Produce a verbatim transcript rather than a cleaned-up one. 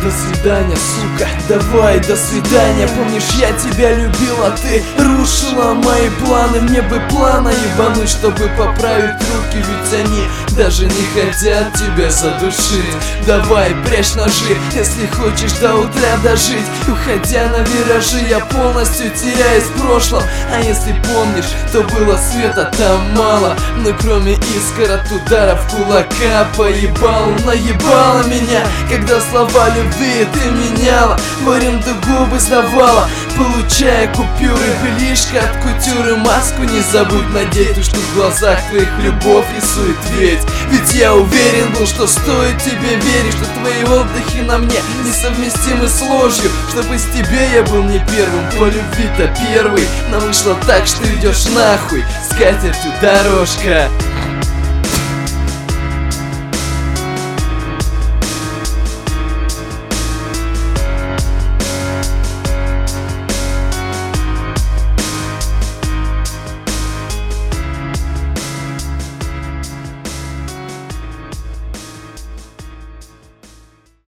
До свидания, сука, давай, до свидания. Помнишь, я тебя любил, а ты рушила мои планы. Мне бы плана ебануть, чтобы поправить руки, ведь они даже не хотят тебя задушить. Давай, прячь ножи, если хочешь до утра дожить. Уходя на виражи, я полностью теряюсь в прошлом. А если помнишь, то было света там мало. Но кроме искр от ударов кулака поебал, наебала меня, когда слова любви ты меняла, в аренду губы сдавала, получая купюры. Былишка от кутюры, маску не забудь надеть, что в глазах твоих любовь рисует ведь. Ведь я уверен был, что стоит тебе верить, что твои отдыхи на мне несовместимы с ложью, что без тебя я был не первым, по любви-то первый. Но вышло так, что идешь нахуй, с катертью дорожка.